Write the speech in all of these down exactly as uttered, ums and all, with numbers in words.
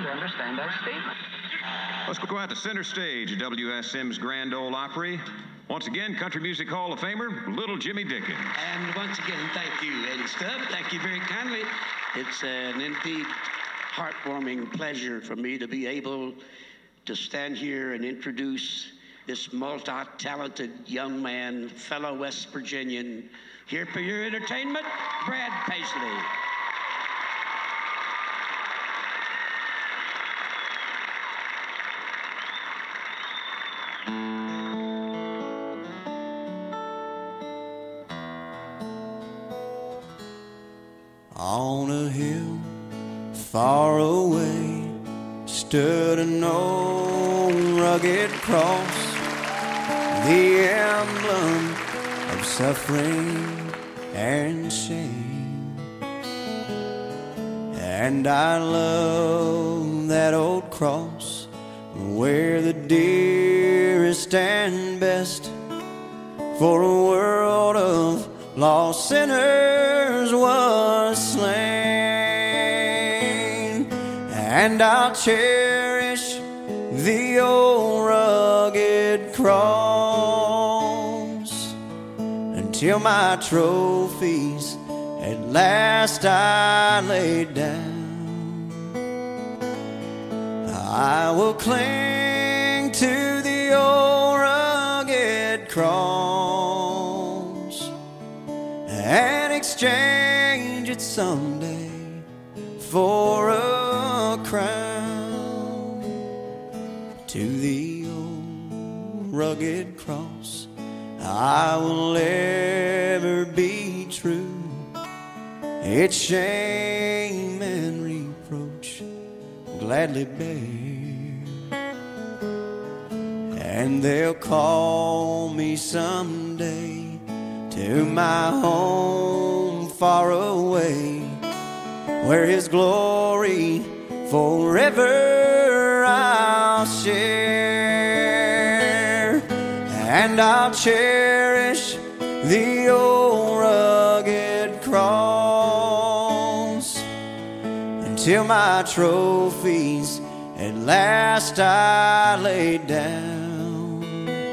to understand our statement. Let's go out to center stage at W S M's Grand Ole Opry. Once again, Country Music Hall of Famer, Little Jimmy Dickens. And once again, thank you, Eddie Stubb. Thank you very kindly. It's an indeed heartwarming pleasure for me to be able to stand here and introduce this multi-talented young man, fellow West Virginian, here for your entertainment, Brad Paisley. On a hill far away stood an old rugged cross, the emblem of suffering and shame. And I love that old cross where the dearest and best for a world of lost sinners was slain. And I'll cherish the old rugged cross until my trophies at last I lay down. I will cling to the old rugged cross and exchange it someday for a crown. To the old rugged cross I will ever be true. Its shame and reproach gladly bear, and they'll call me someday to my home far away, where His glory forever I'll share. And I'll cherish the old rugged cross until my trophies at last I lay down.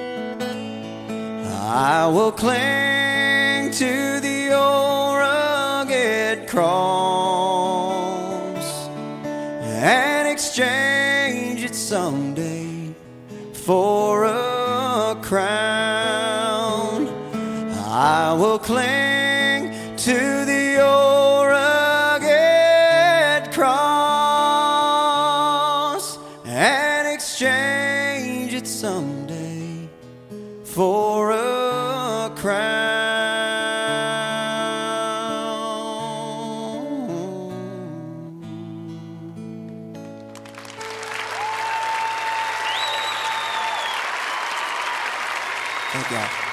I will cling to the old rugged cross and exchange it someday for a crown. I will cling to the old rugged cross and exchange it someday for a crown. Thank you.